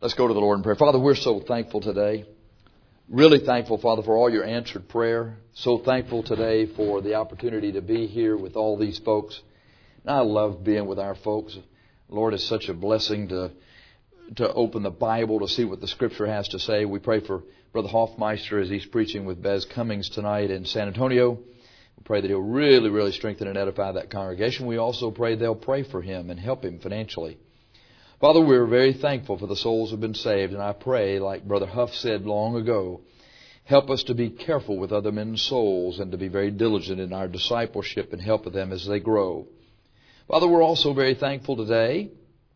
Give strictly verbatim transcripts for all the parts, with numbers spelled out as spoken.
Let's go to the Lord in prayer. Father, we're so thankful today. Really thankful, Father, for all your answered prayer. So thankful today for the opportunity to be here with all these folks. And I love being with our folks. Lord, it's such a blessing to to open the Bible to see what the Scripture has to say. We pray for Brother Hoffmeister as he's preaching with Bez Cummings tonight in San Antonio. We pray that he'll really, really strengthen and edify that congregation. We also pray they'll pray for him and help him financially. Father, we're very thankful for the souls who have been saved, and I pray, like Brother Huff said long ago, help us to be careful with other men's souls and to be very diligent in our discipleship and help them as they grow. Father, we're also very thankful today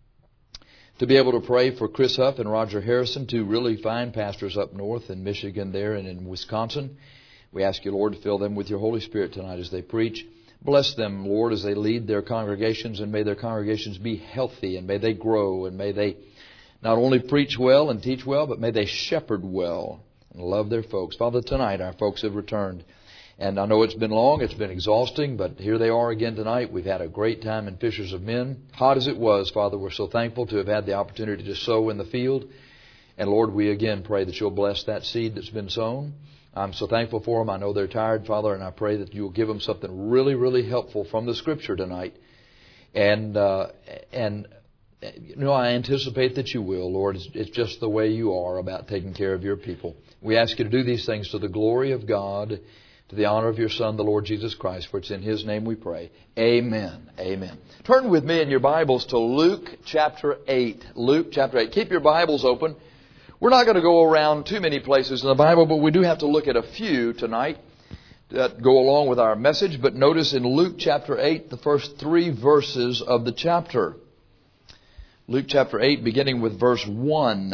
to be able to pray for Chris Huff and Roger Harrison, two really fine pastors up north in Michigan there and in Wisconsin. We ask you, Lord, to fill them with your Holy Spirit tonight as they preach. Bless them, Lord, as they lead their congregations, and may their congregations be healthy, and may they grow, and may they not only preach well and teach well, but may they shepherd well and love their folks. Father, tonight our folks have returned. And I know it's been long, it's been exhausting, but here they are again tonight. We've had a great time in Fishers of Men. Hot as it was, Father, we're so thankful to have had the opportunity to sow in the field. And Lord, we again pray that you'll bless that seed that's been sown. I'm so thankful for them. I know they're tired, Father, and I pray that you'll give them something really, really helpful from the Scripture tonight. And, uh, and you know, I anticipate that you will, Lord. It's, it's just the way you are about taking care of your people. We ask you to do these things to the glory of God, to the honor of your Son, the Lord Jesus Christ, for it's in His name we pray. Amen. Amen. Turn with me in your Bibles to Luke chapter eight. Luke chapter eight. Keep your Bibles open. We're not going to go around too many places in the Bible, but we do have to look at a few tonight that go along with our message. But notice in Luke chapter eight, the first three verses of the chapter. Luke chapter eight, beginning with verse one.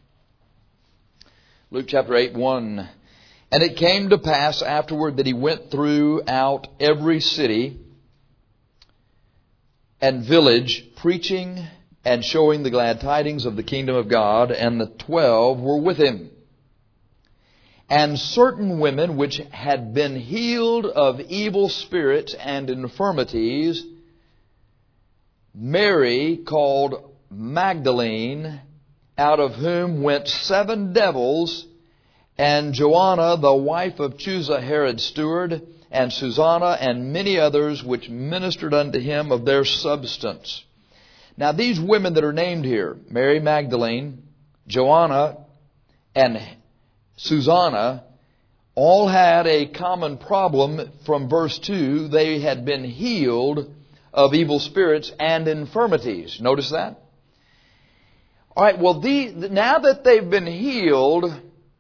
Luke chapter eight, one. And it came to pass afterward that he went throughout every city and village, preaching and showing the glad tidings of the kingdom of God, and the twelve were with him. And certain women which had been healed of evil spirits and infirmities, Mary called Magdalene, out of whom went seven devils, and Joanna, the wife of Chuza Herod's steward, and Susanna, and many others which ministered unto him of their substance. Now these women that are named here, Mary Magdalene, Joanna, and Susanna, all had a common problem from verse two. They had been healed of evil spirits and infirmities. Notice that? All right, well, the, now that they've been healed,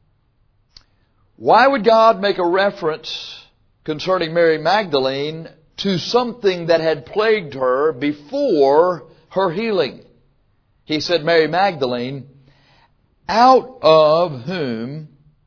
why would God make a reference concerning Mary Magdalene to something that had plagued her before her healing? He said, Mary Magdalene, out of whom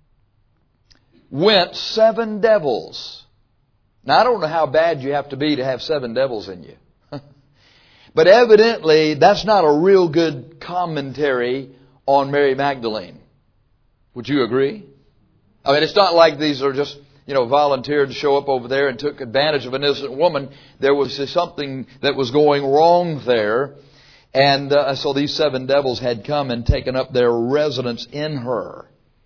went seven devils. Now, I don't know how bad you have to be to have seven devils in you. But evidently, that's not a real good commentary on Mary Magdalene. Would you agree? I mean, it's not like these are just, you know, volunteered to show up over there and took advantage of an innocent woman. There was something that was going wrong there. And uh, so these seven devils had come and taken up their residence in her.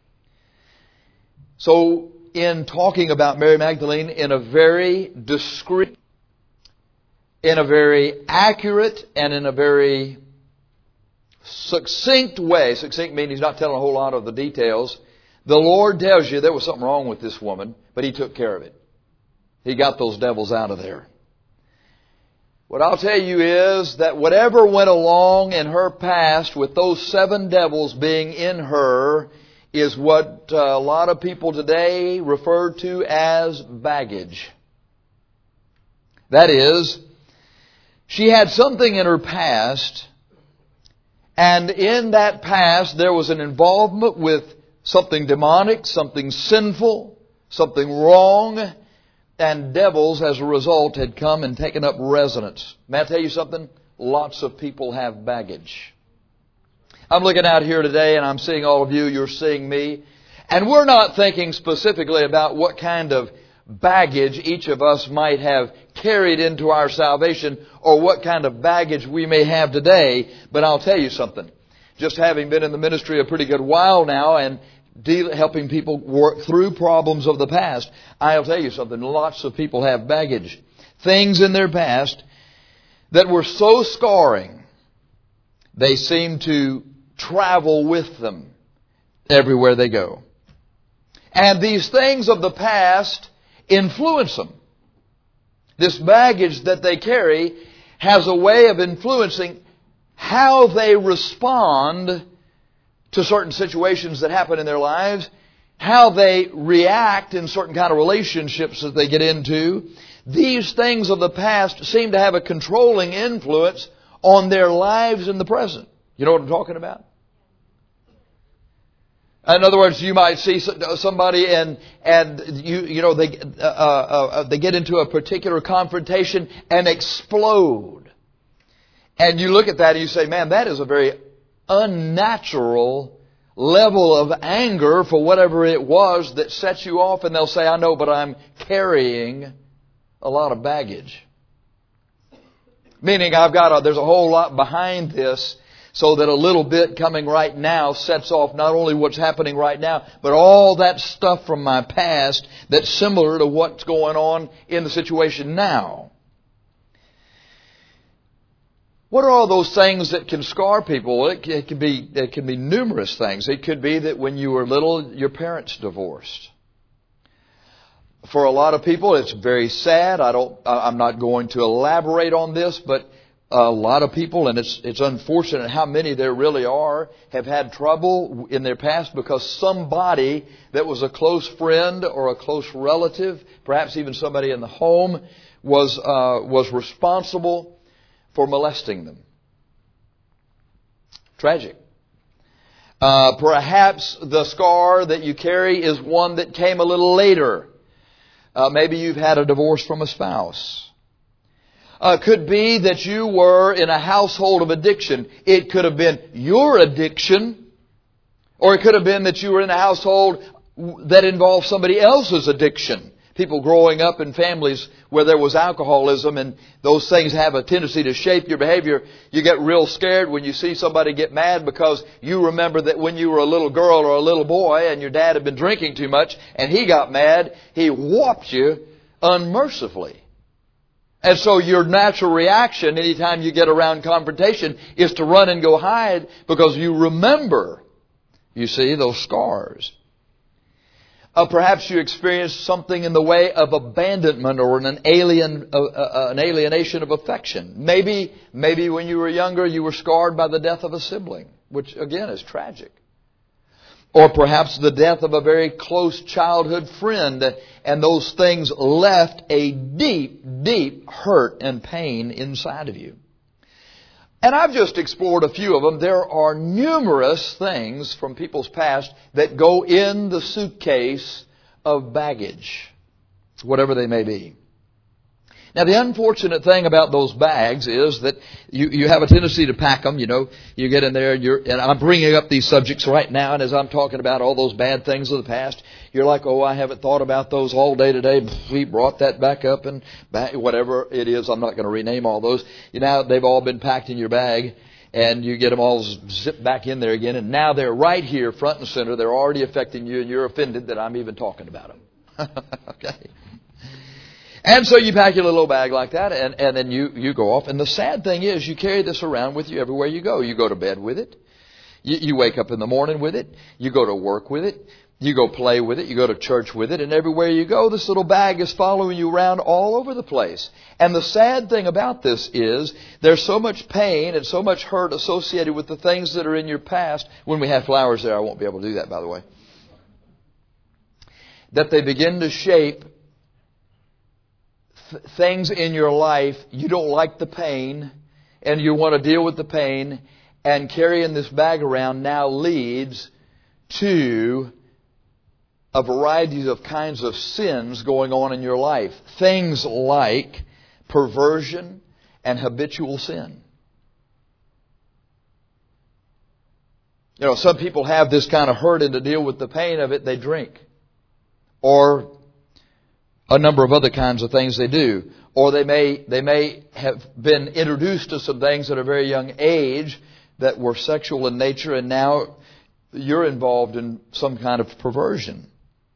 So in talking about Mary Magdalene in a very discreet, in a very accurate, and in a very succinct way, succinct meaning he's not telling a whole lot of the details, the Lord tells you there was something wrong with this woman, but He took care of it. He got those devils out of there. What I'll tell you is that whatever went along in her past with those seven devils being in her is what a lot of people today refer to as baggage. That is, she had something in her past, and in that past there was an involvement with something demonic, something sinful, something wrong, and devils as a result had come and taken up residence. May I tell you something? Lots of people have baggage. I'm looking out here today and I'm seeing all of you, you're seeing me, and we're not thinking specifically about what kind of baggage each of us might have carried into our salvation or what kind of baggage we may have today, but I'll tell you something. just having been in the ministry a pretty good while now and deal, helping people work through problems of the past, I'll tell you something. Lots of people have baggage. Things in their past that were so scarring, they seem to travel with them everywhere they go. And these things of the past influence them. This baggage that they carry has a way of influencing how they respond to certain situations that happen in their lives, how they react in certain kind of relationships that they get into. These things of the past seem to have a controlling influence on their lives in the present. You know what I'm talking about? In other words, you might see somebody and and you you know they uh, uh, they get into a particular confrontation and explode, and you look at that and you say, "Man, that is a very unnatural level of anger for whatever it was that sets you off." And they'll say, "I know, but I'm carrying a lot of baggage." Meaning, I've got a, there's a whole lot behind this. So that a little bit coming right now sets off not only what's happening right now, but all that stuff from my past that's similar to what's going on in the situation now. What are all those things that can scar people? Well, it, it can be it can be numerous things. It could be that when you were little, your parents divorced. For a lot of people, it's very sad. I don't. I'm not going to elaborate on this, but a lot of people, and it's it's unfortunate how many there really are, have had trouble in their past because somebody that was a close friend or a close relative, perhaps even somebody in the home, was uh, was responsible for molesting them. Tragic. Uh, perhaps the scar that you carry is one that came a little later. Uh, maybe you've had a divorce from a spouse. Uh, could be that you were in a household of addiction. It could have been your addiction, or it could have been that you were in a household that involved somebody else's addiction. People growing up in families where there was alcoholism, and those things have a tendency to shape your behavior. You get real scared when you see somebody get mad because you remember that when you were a little girl or a little boy and your dad had been drinking too much and he got mad, he whopped you unmercifully. And so your natural reaction anytime you get around confrontation is to run and go hide because you remember, you see, those scars. Uh, perhaps you experienced something in the way of abandonment or an alien, uh, uh, an alienation of affection. Maybe, maybe when you were younger you were scarred by the death of a sibling, which again is tragic. Or perhaps the death of a very close childhood friend, and those things left a deep, deep hurt and pain inside of you. And I've just explored a few of them. There are numerous things from people's past that go in the suitcase of baggage, whatever they may be. Now, the unfortunate thing about those bags is that you, you have a tendency to pack them. You know, you get in there, you're, and I'm bringing up these subjects right now, and as I'm talking about all those bad things of the past, you're like, oh, I haven't thought about those all day today. We brought that back up, and back, whatever it is, I'm not going to rename all those. You know, they've all been packed in your bag, and you get them all zipped back in there again, and now they're right here, front and center. They're already affecting you, and you're offended that I'm even talking about them. Okay. And so you pack your little old bag like that, and, and then you, you go off. And the sad thing is you carry this around with you everywhere you go. You go to bed with it. You, you wake up in the morning with it. You go to work with it. You go play with it. You go to church with it. And everywhere you go, this little bag is following you around all over the place. And the sad thing about this is there's so much pain and so much hurt associated with the things that are in your past. When we have flowers there, I won't be able to do that, by the way. That they begin to shape things in your life. You don't like the pain and you want to deal with the pain, and carrying this bag around now leads to a variety of kinds of sins going on in your life. Things like perversion and habitual sin. You know, some people have this kind of hurt, and to deal with the pain of it, they drink. Or a number of other kinds of things they do. Or they may they may have been introduced to some things at a very young age that were sexual in nature, and now you're involved in some kind of perversion.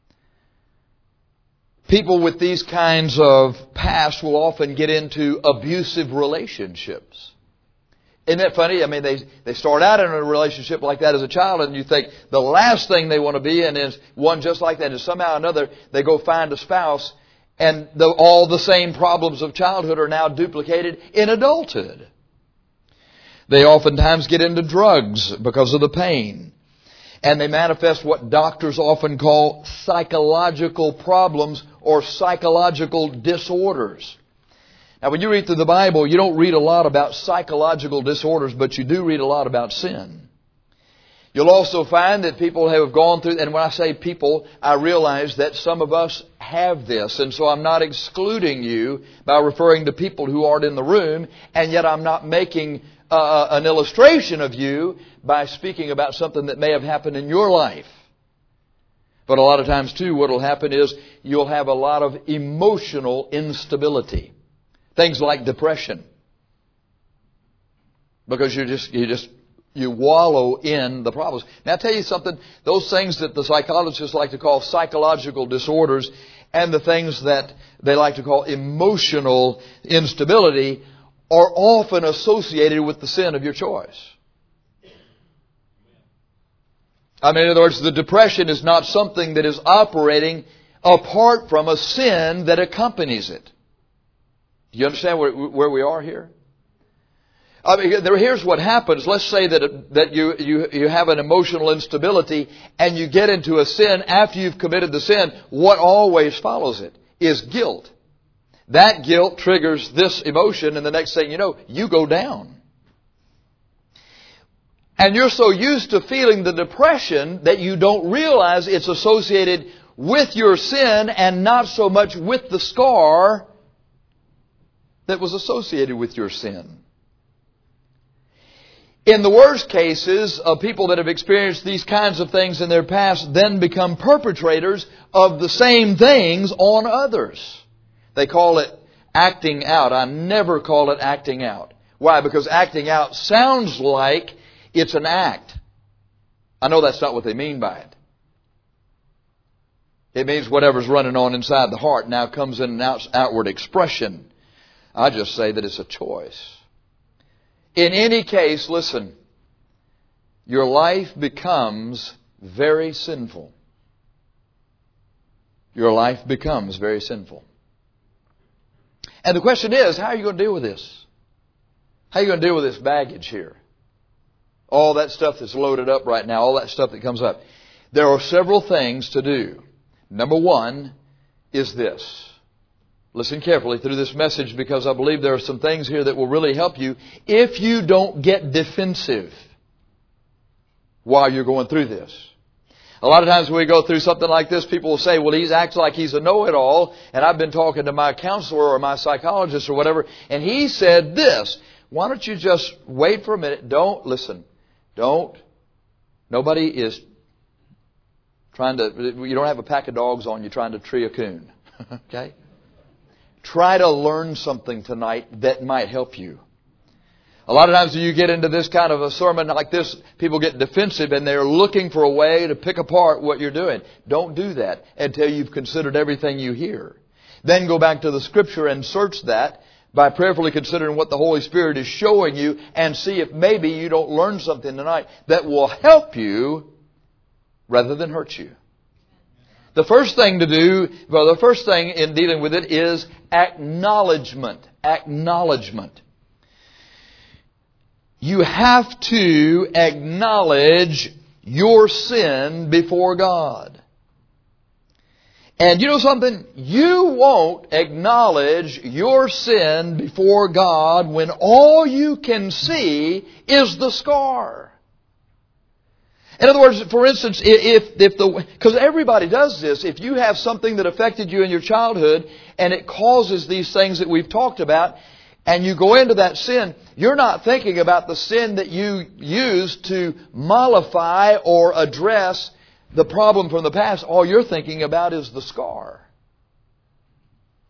People with these kinds of past will often get into abusive relationships. Isn't that funny? I mean, they, they start out in a relationship like that as a child, and you think the last thing they want to be in is one just like that. And somehow or another, they go find a spouse, and the, all the same problems of childhood are now duplicated in adulthood. They oftentimes get into drugs because of the pain. And they manifest what doctors often call psychological problems or psychological disorders. Now, when you read through the Bible, you don't read a lot about psychological disorders, but you do read a lot about sin. You'll also find that people have gone through, and when I say people, I realize that some of us have this. And so I'm not excluding you by referring to people who aren't in the room, and yet I'm not making uh, an illustration of you by speaking about something that may have happened in your life. But a lot of times, too, what will happen is you'll have a lot of emotional instability. Things like depression. Because you just, you just, you wallow in the problems. Now, I'll tell you something. Those things that the psychologists like to call psychological disorders and the things that they like to call emotional instability are often associated with the sin of your choice. I mean, in other words, the depression is not something that is operating apart from a sin that accompanies it. Do you understand where, where we are here? I mean, there, here's what happens. Let's say that that you, you you have an emotional instability and you get into a sin. After you've committed the sin, what always follows it is guilt. That guilt triggers this emotion, and the next thing you know, you go down. And you're so used to feeling the depression that you don't realize it's associated with your sin and not so much with the scar that was associated with your sin. In the worst cases of people that have experienced these kinds of things in their past then become perpetrators of the same things on others. They call it acting out. I never call it acting out. Why? Because acting out sounds like it's an act. I know that's not what they mean by it. It means whatever's running on inside the heart now comes in an outward expression. I just say that it's a choice. In any case, listen, your life becomes very sinful. Your life becomes very sinful. And the question is, how are you going to deal with this? How are you going to deal with this baggage here? All that stuff that's loaded up right now, all that stuff that comes up. There are several things to do. Number one is this. Listen carefully through this message, because I believe there are some things here that will really help you if you don't get defensive while you're going through this. A lot of times when we go through something like this, people will say, well, he acts like he's a know-it-all, and I've been talking to my counselor or my psychologist or whatever, and he said this. Why don't you just wait for a minute? Don't, listen, don't. Nobody is trying to, you don't have a pack of dogs on you trying to tree a coon. Okay? Try to learn something tonight that might help you. A lot of times when you get into this kind of a sermon like this, people get defensive and they're looking for a way to pick apart what you're doing. Don't do that until you've considered everything you hear. Then go back to the Scripture and search that by prayerfully considering what the Holy Spirit is showing you, and see if maybe you don't learn something tonight that will help you rather than hurt you. The first thing to do, well, the first thing in dealing with it is acknowledgement. Acknowledgement. You have to acknowledge your sin before God. And you know something? You won't acknowledge your sin before God when all you can see is the scar. In other words, for instance, if, if the, because everybody does this, if you have something that affected you in your childhood and it causes these things that we've talked about, and you go into that sin, you're not thinking about the sin that you used to mollify or address the problem from the past. All you're thinking about is the scar.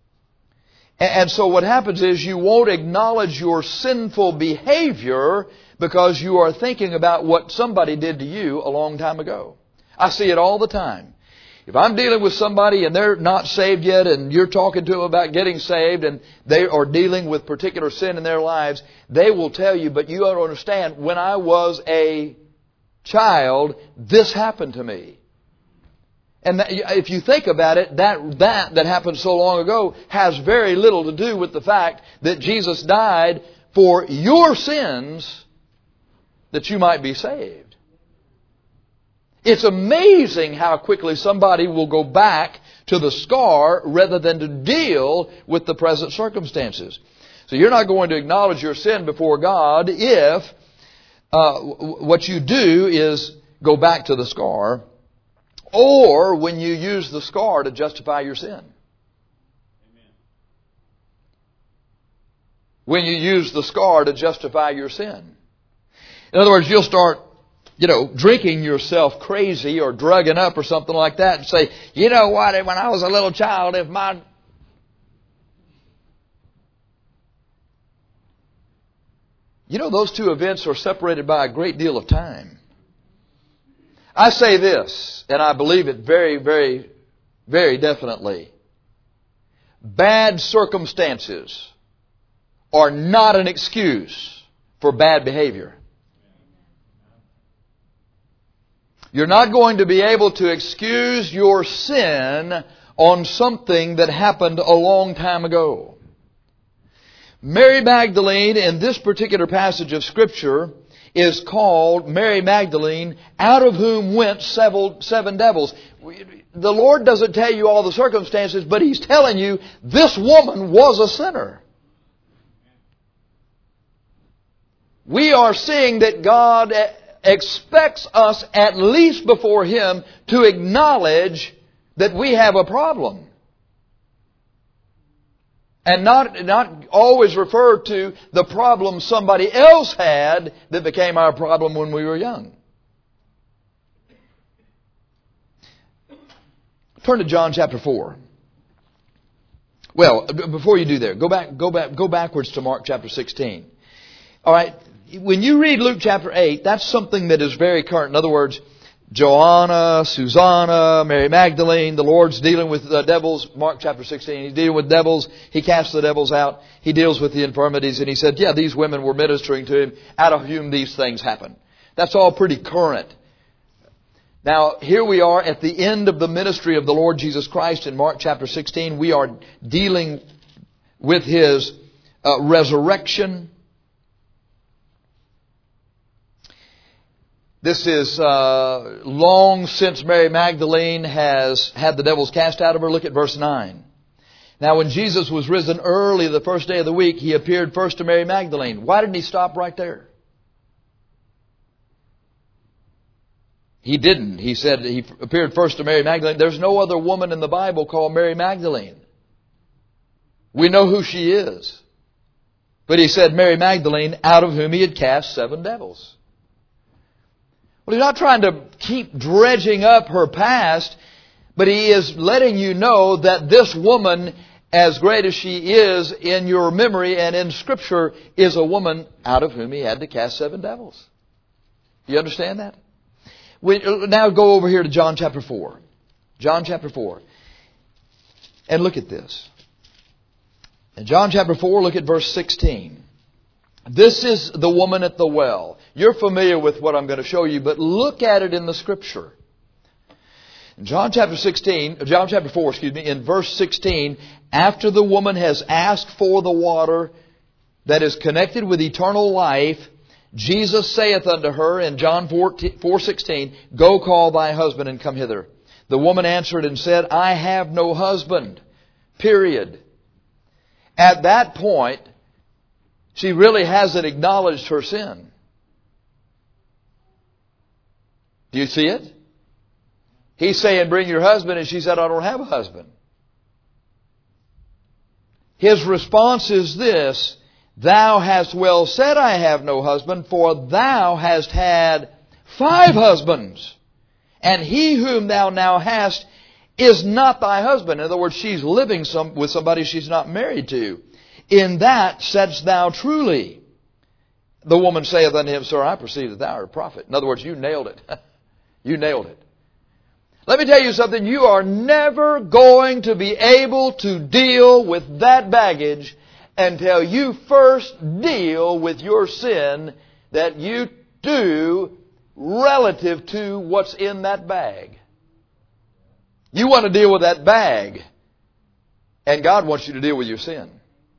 And so what happens is you won't acknowledge your sinful behavior because you are thinking about what somebody did to you a long time ago. I see it all the time. If I'm dealing with somebody and they're not saved yet and you're talking to them about getting saved and they are dealing with particular sin in their lives, they will tell you, but you ought to understand, when I was a child, this happened to me. And that, if you think about it, that, that that happened so long ago has very little to do with the fact that Jesus died for your sins that you might be saved. It's amazing how quickly somebody will go back to the scar rather than to deal with the present circumstances. So you're not going to acknowledge your sin before God if uh, what you do is go back to the scar, or when you use the scar to justify your sin. Amen. When you use the scar to justify your sin. In other words, you'll start, you know, drinking yourself crazy or drugging up or something like that and say, you know what, when I was a little child, if my... You know, those two events are separated by a great deal of time. I say this, and I believe it very, very, very definitely. Bad circumstances are not an excuse for bad behavior. You're not going to be able to excuse your sin on something that happened a long time ago. Mary Magdalene, in this particular passage of Scripture, is called Mary Magdalene, out of whom went seven, seven devils. The Lord doesn't tell you all the circumstances, but He's telling you this woman was a sinner. We are seeing that God expects us, at least before Him, to acknowledge that we have a problem. And not, not always refer to the problem somebody else had that became our problem when we were young. Turn to John chapter four. Well, before you do there, go back, go back, go backwards to Mark chapter sixteen. All right. When you read Luke chapter eight, that's something that is very current. In other words, Joanna, Susanna, Mary Magdalene, the Lord's dealing with the devils. Mark chapter sixteen, He's dealing with devils. He casts the devils out. He deals with the infirmities. And He said, yeah, these women were ministering to Him, out of whom these things happen. That's all pretty current. Now, here we are at the end of the ministry of the Lord Jesus Christ in Mark chapter sixteen. We are dealing with His uh, resurrection. This is uh, long since Mary Magdalene has had the devils cast out of her. Look at verse nine. Now when Jesus was risen early the first day of the week, He appeared first to Mary Magdalene. Why didn't He stop right there? He didn't. He said He appeared first to Mary Magdalene. There's no other woman in the Bible called Mary Magdalene. We know who she is. But He said Mary Magdalene, out of whom He had cast seven devils. Well, He's not trying to keep dredging up her past, but He is letting you know that this woman, as great as she is in your memory and in Scripture, is a woman out of whom He had to cast seven devils. You understand that? We now go over here to John chapter four. John chapter four. And look at this. In John chapter four, look at verse sixteen. This is the woman at the well. You're familiar with what I'm going to show you, but look at it in the Scripture. In John chapter sixteen, John chapter four, excuse me, in verse sixteen, after the woman has asked for the water that is connected with eternal life, Jesus saith unto her in John four sixteen, Go call thy husband and come hither. The woman answered and said, I have no husband. Period. At that point, she really hasn't acknowledged her sin. Do you see it? He's saying, bring your husband, and she said, I don't have a husband. His response is this, Thou hast well said, I have no husband, for thou hast had five husbands, and he whom thou now hast is not thy husband. In other words, she's living some, with somebody she's not married to. In that saidst thou truly. The woman saith unto him, Sir, I perceive that thou art a prophet. In other words, you nailed it. You nailed it. Let me tell you something. You are never going to be able to deal with that baggage until you first deal with your sin that you do relative to what's in that bag. You want to deal with that bag, and God wants you to deal with your sin.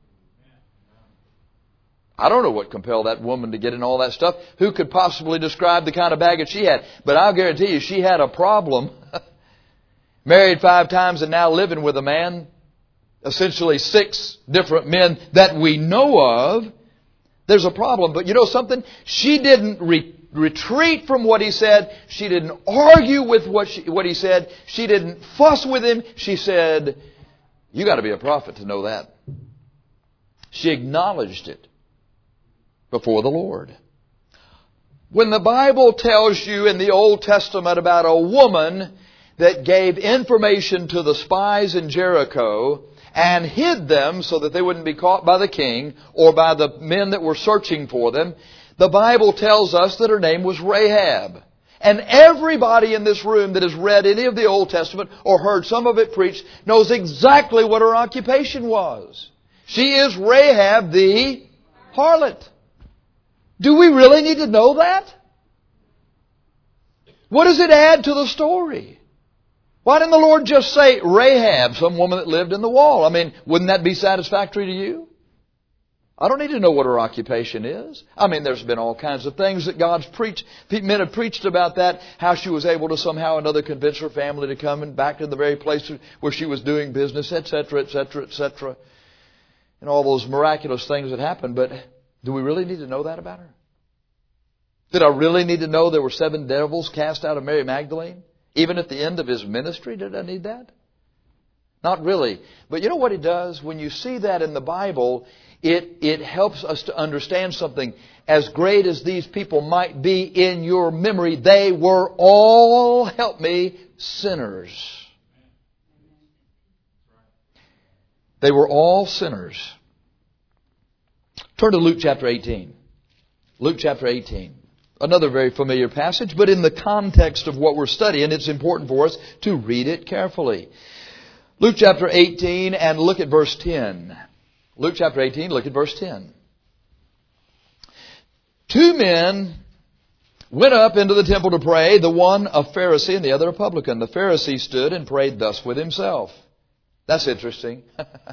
I don't know what compelled that woman to get in all that stuff. Who could possibly describe the kind of baggage she had? But I'll guarantee you she had a problem. Married five times and now living with a man. Essentially six different men that we know of. There's a problem. But you know something? She didn't re- retreat from what he said. She didn't argue with what, she, what he said. She didn't fuss with him. She said, you got to be a prophet to know that. She acknowledged it before the Lord. When the Bible tells you in the Old Testament about a woman that gave information to the spies in Jericho and hid them so that they wouldn't be caught by the king or by the men that were searching for them, the Bible tells us that her name was Rahab. And everybody in this room that has read any of the Old Testament or heard some of it preached knows exactly what her occupation was. She is Rahab the harlot. Do we really need to know that? What does it add to the story? Why didn't the Lord just say Rahab, some woman that lived in the wall? I mean, wouldn't that be satisfactory to you? I don't need to know what her occupation is. I mean, there's been all kinds of things that God's preached. Men have preached about that, how she was able to somehow or another convince her family to come and back to the very place where she was doing business, et cetera, et cetera, et cetera. And all those miraculous things that happened. But do we really need to know that about her? Did I really need to know there were seven devils cast out of Mary Magdalene? Even at the end of his ministry, did I need that? Not really. But you know what it does? When you see that in the Bible, it, it helps us to understand something. As great as these people might be in your memory, they were all, help me, sinners. They were all sinners. Turn to Luke chapter eighteen. Luke chapter eighteen. Another very familiar passage, but in the context of what we're studying, it's important for us to read it carefully. Luke chapter eighteen and look at verse ten. Luke chapter eighteen, look at verse ten. Two men went up into the temple to pray, the one a Pharisee and the other a publican. The Pharisee stood and prayed thus with himself. That's interesting.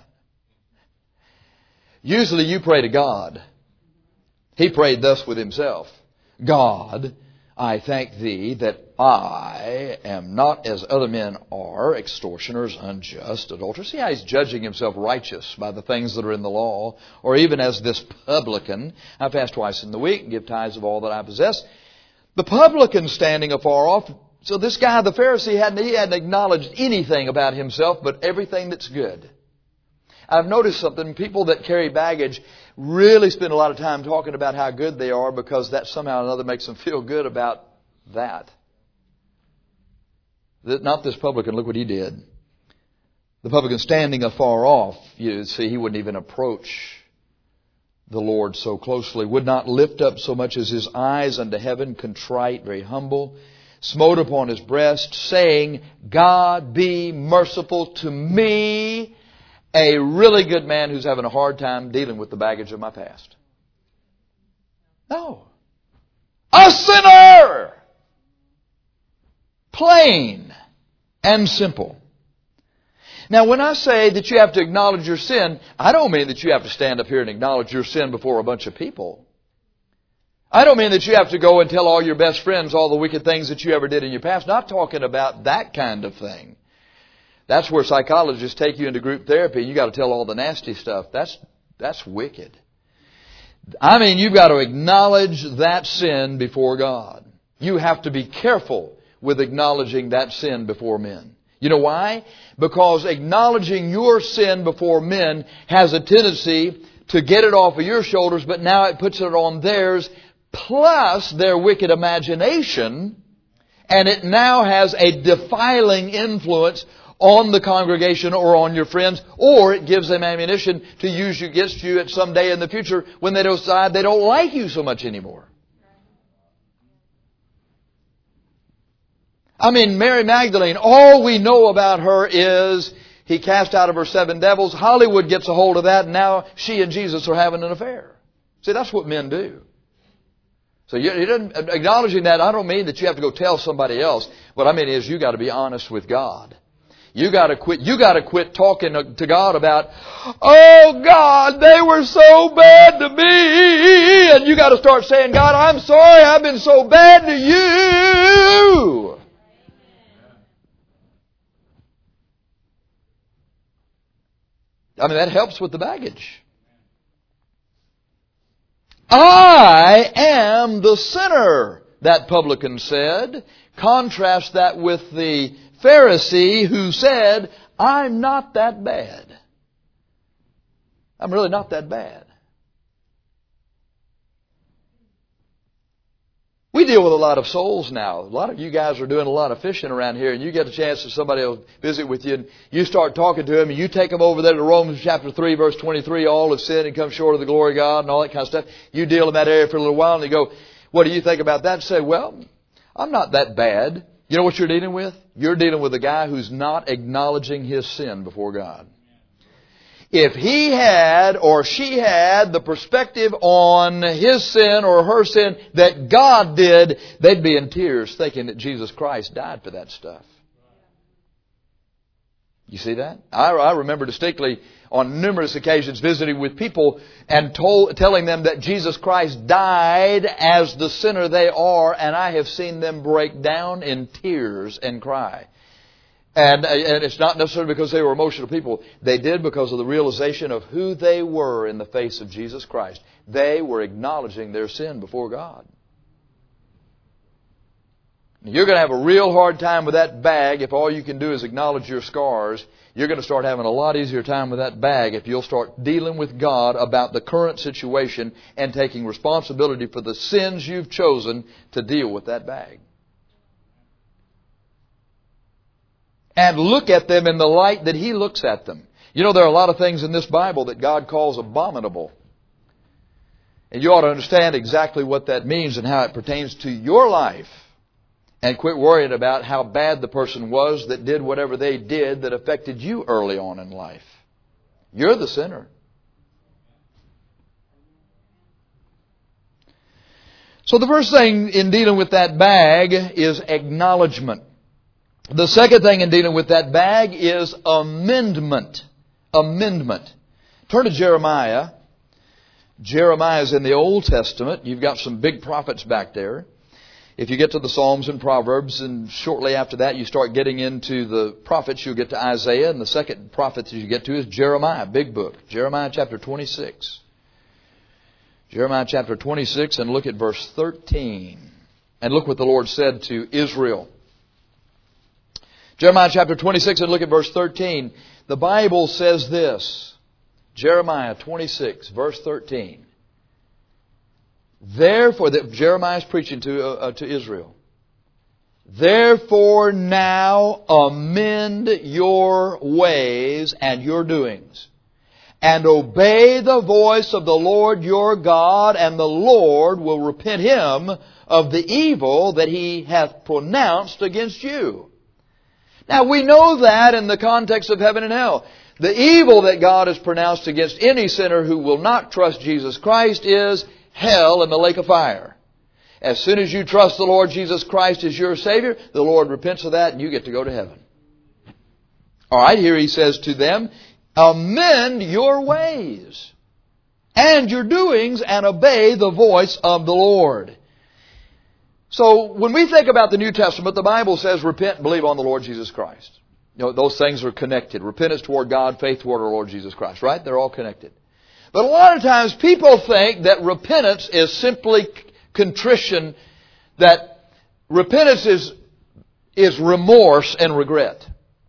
Usually you pray to God. He prayed thus with himself. God, I thank Thee that I am not as other men are, extortioners, unjust, adulterers. See how he's judging himself righteous by the things that are in the law. Or even as this publican, I fast twice in the week and give tithes of all that I possess. The publican standing afar off. So this guy, the Pharisee, hadn't, he hadn't acknowledged anything about himself but everything that's good. I've noticed something. People that carry baggage really spend a lot of time talking about how good they are because that somehow or another makes them feel good about that. Not this publican. Look what he did. The publican standing afar off. You see, he wouldn't even approach the Lord so closely. Would not lift up so much as his eyes unto heaven, contrite, very humble. Smote upon his breast, saying, God be merciful to me, a really good man who's having a hard time dealing with the baggage of my past. No. A sinner! Plain and simple. Now, when I say that you have to acknowledge your sin, I don't mean that you have to stand up here and acknowledge your sin before a bunch of people. I don't mean that you have to go and tell all your best friends all the wicked things that you ever did in your past. Not talking about that kind of thing. That's where psychologists take you into group therapy and you got to tell all the nasty stuff. That's, that's wicked. I mean, you've got to acknowledge that sin before God. You have to be careful with acknowledging that sin before men. You know why? Because acknowledging your sin before men has a tendency to get it off of your shoulders, but now it puts it on theirs, plus their wicked imagination, and it now has a defiling influence on the congregation or on your friends, or it gives them ammunition to use against you at some day in the future when they decide they don't like you so much anymore. I mean, Mary Magdalene, all we know about her is He cast out of her seven devils. Hollywood gets a hold of that, and now she and Jesus are having an affair. See, that's what men do. So you, you didn't, acknowledging that, I don't mean that you have to go tell somebody else. What I mean is you got to be honest with God. You got to quit. You got to quit talking to God about, oh God, they were so bad to me, and you got to start saying, God, I'm sorry, I've been so bad to you. I mean, that helps with the baggage. I am the sinner, that publican said. Contrast that with the Pharisee who said, I'm not that bad. I'm really not that bad. We deal with a lot of souls now. A lot of you guys are doing a lot of fishing around here, and you get a chance that somebody will visit with you, and you start talking to them, and you take them over there to Romans chapter three, verse twenty-three, all have sinned and come short of the glory of God, and all that kind of stuff. You deal in that area for a little while, and you go, what do you think about that? And say, well, I'm not that bad. You know what you're dealing with? You're dealing with a guy who's not acknowledging his sin before God. If he had or she had the perspective on his sin or her sin that God did, they'd be in tears thinking that Jesus Christ died for that stuff. You see that? I, I remember distinctly on numerous occasions visiting with people and told, telling them that Jesus Christ died as the sinner they are, and I have seen them break down in tears and cry. And, and it's not necessarily because they were emotional people. They did because of the realization of who they were in the face of Jesus Christ. They were acknowledging their sin before God. You're going to have a real hard time with that bag if all you can do is acknowledge your scars. You're going to start having a lot easier time with that bag if you'll start dealing with God about the current situation and taking responsibility for the sins you've chosen to deal with that bag. And look at them in the light that He looks at them. You know, there are a lot of things in this Bible that God calls abominable. And you ought to understand exactly what that means and how it pertains to your life. And quit worrying about how bad the person was that did whatever they did that affected you early on in life. You're the sinner. So the first thing in dealing with that bag is acknowledgement. The second thing in dealing with that bag is amendment. Amendment. Turn to Jeremiah. Jeremiah is in the Old Testament. You've got some big prophets back there. If you get to the Psalms and Proverbs, and shortly after that you start getting into the prophets, you'll get to Isaiah. And the second prophet that you get to is Jeremiah, big book. Jeremiah chapter twenty-six. Jeremiah chapter twenty-six, and look at verse thirteen. And look what the Lord said to Israel. Jeremiah chapter twenty-six, and look at verse thirteen. The Bible says this. Jeremiah twenty-six, verse thirteen. Therefore, that Jeremiah is preaching to, uh, to Israel. Therefore now amend your ways and your doings, and obey the voice of the Lord your God, and the Lord will repent Him of the evil that He hath pronounced against you. Now we know that in the context of heaven and hell. The evil that God has pronounced against any sinner who will not trust Jesus Christ is hell and the lake of fire. As soon as you trust the Lord Jesus Christ as your Savior, the Lord repents of that and you get to go to heaven. All right, here He says to them, amend your ways and your doings and obey the voice of the Lord. So when we think about the New Testament, the Bible says repent and believe on the Lord Jesus Christ. You know, those things are connected. Repentance toward God, faith toward our Lord Jesus Christ, right? They're all connected. But a lot of times people think that repentance is simply contrition, that repentance is, is remorse and regret.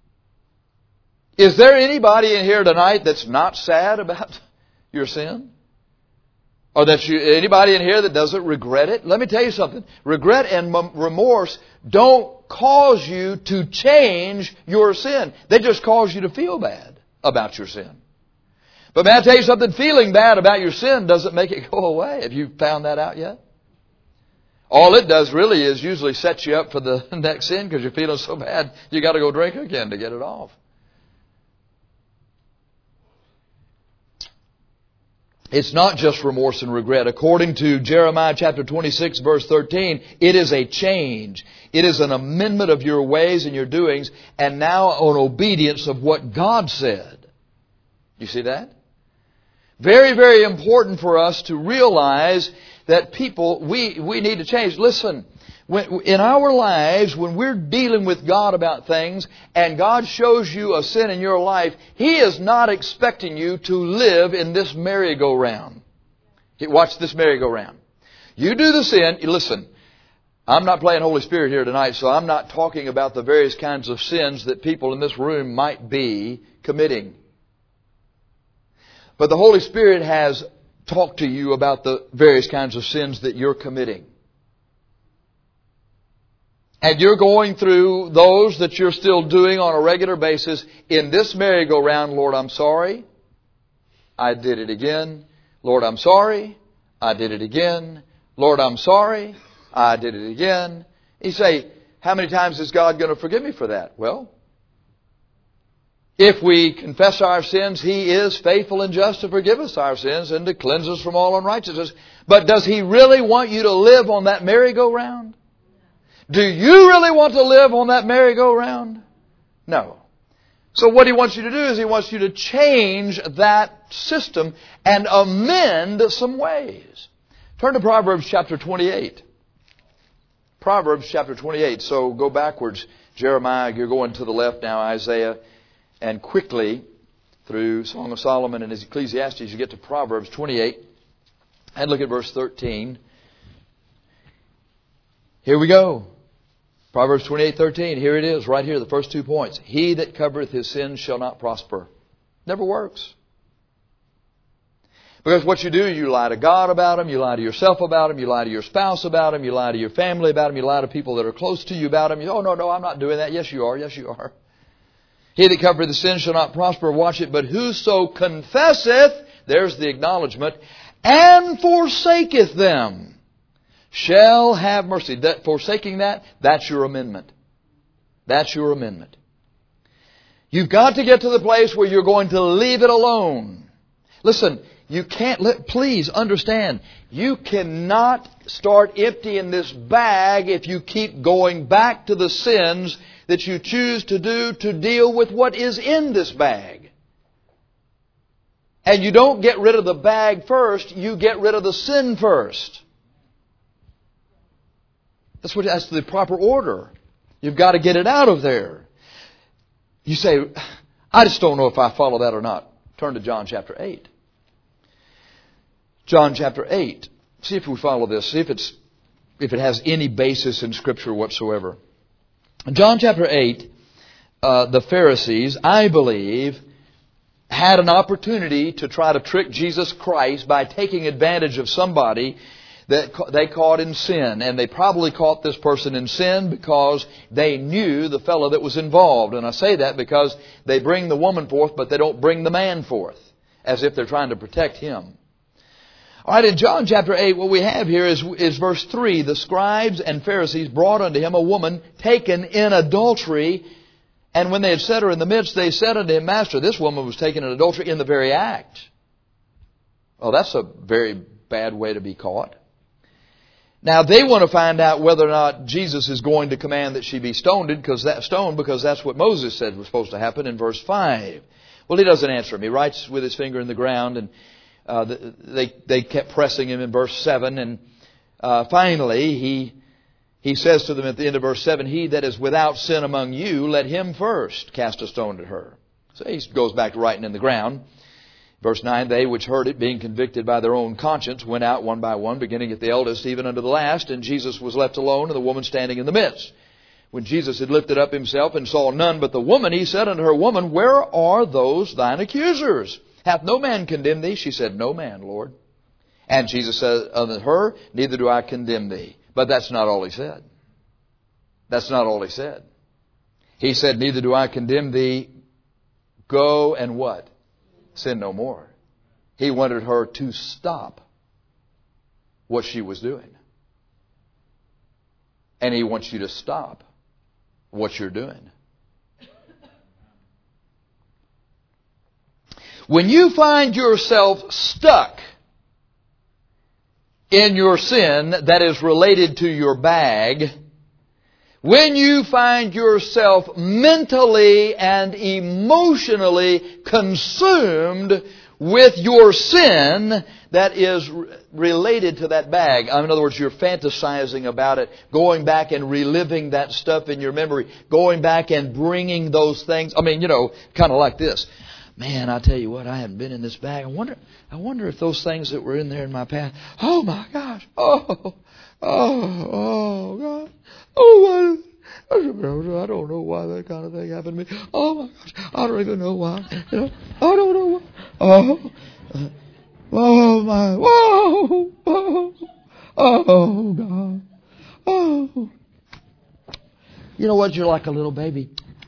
Is there anybody in here tonight that's not sad about your sin? Or that you, anybody in here that doesn't regret it? Let me tell you something. Regret and remorse don't cause you to change your sin. They just cause you to feel bad about your sin. But may I tell you something? Feeling bad about your sin doesn't make it go away. Have you found that out yet? All it does really is usually set you up for the next sin because you're feeling so bad you got to go drink again to get it off. It's not just remorse and regret. According to Jeremiah chapter twenty-six, verse thirteen, it is a change. It is an amendment of your ways and your doings, and now an obedience of what God said. You see that? Very, very important for us to realize that people, we, we need to change. Listen, when, in our lives, when we're dealing with God about things and God shows you a sin in your life, He is not expecting you to live in this merry-go-round. Watch this merry-go-round. You do the sin. Listen, I'm not playing Holy Spirit here tonight, so I'm not talking about the various kinds of sins that people in this room might be committing. But the Holy Spirit has talked to you about the various kinds of sins that you're committing. And you're going through those that you're still doing on a regular basis. In this merry-go-round, Lord, I'm sorry. I did it again. Lord, I'm sorry. I did it again. Lord, I'm sorry. I did it again. You say, how many times is God going to forgive me for that? Well, if we confess our sins, He is faithful and just to forgive us our sins and to cleanse us from all unrighteousness. But does He really want you to live on that merry-go-round? Do you really want to live on that merry-go-round? No. So what He wants you to do is He wants you to change that system and amend some ways. Turn to Proverbs chapter twenty-eight. Proverbs chapter twenty-eight. So go backwards. Jeremiah, you're going to the left now, Isaiah. And quickly, through Song of Solomon and Ecclesiastes, you get to Proverbs twenty-eight. And look at verse thirteen. Here we go. Proverbs twenty-eight thirteen. Here it is, right here, the first two points. He that covereth his sins shall not prosper. Never works. Because what you do, you lie to God about them, you lie to yourself about them, you lie to your spouse about them, you lie to your family about them, you lie to people that are close to you about them. You, oh, no, no, I'm not doing that. Yes, you are. Yes, you are. He that covereth the sin shall not prosper. Watch it. But whoso confesseth, there's the acknowledgement, and forsaketh them, shall have mercy. That, forsaking that, that's your amendment. That's your amendment. You've got to get to the place where you're going to leave it alone. Listen, you can't let, please understand, you cannot start emptying this bag if you keep going back to the sins that you choose to do to deal with what is in this bag. And you don't get rid of the bag first, you get rid of the sin first. That's what that's the proper order. You've got to get it out of there. You say, I just don't know if I follow that or not. Turn to John chapter eight. John chapter eight. See if we follow this. See if it's if it has any basis in Scripture whatsoever. In John chapter eight, uh, the Pharisees, I believe, had an opportunity to try to trick Jesus Christ by taking advantage of somebody that they caught in sin. And they probably caught this person in sin because they knew the fellow that was involved. And I say that because they bring the woman forth, but they don't bring the man forth, as if they're trying to protect him. All right, in John chapter eight, what we have here is, is verse three. The scribes and Pharisees brought unto him a woman taken in adultery. And when they had set her in the midst, they said unto him, Master, this woman was taken in adultery in the very act. Well, that's a very bad way to be caught. Now, they want to find out whether or not Jesus is going to command that she be stoned because that stoned because that's what Moses said was supposed to happen in verse five. Well, he doesn't answer him. He writes with his finger in the ground, and uh, they they kept pressing him in verse seven. And uh, finally, he he says to them at the end of verse seven, He that is without sin among you, let him first cast a stone at her. So he goes back to writing in the ground. Verse nine, they which heard it, being convicted by their own conscience, went out one by one, beginning at the eldest, even unto the last. And Jesus was left alone, and the woman standing in the midst. When Jesus had lifted up himself and saw none but the woman, he said unto her, Woman, where are those thine accusers? Hath no man condemned thee? She said, No man, Lord. And Jesus said unto her, Neither do I condemn thee. But that's not all he said. That's not all He said. He said, neither do I condemn thee. Go and what? Sin no more. He wanted her to stop what she was doing. And He wants you to stop what you're doing. When you find yourself stuck in your sin that is related to your bag, when you find yourself mentally and emotionally consumed with your sin that is related to that bag. In other words, you're fantasizing about it, going back and reliving that stuff in your memory, going back and bringing those things. I mean, you know, kind of like this. Man, I tell you what, I haven't been in this bag. I wonder, I wonder if those things that were in there in my past. Oh my gosh! Oh, oh, oh God! Oh, I, I don't know why that kind of thing happened to me. Oh my gosh! I don't even know why. You know, I don't know why. Oh, oh my! Whoa! Oh, oh God! Oh, you know what? You're like a little baby.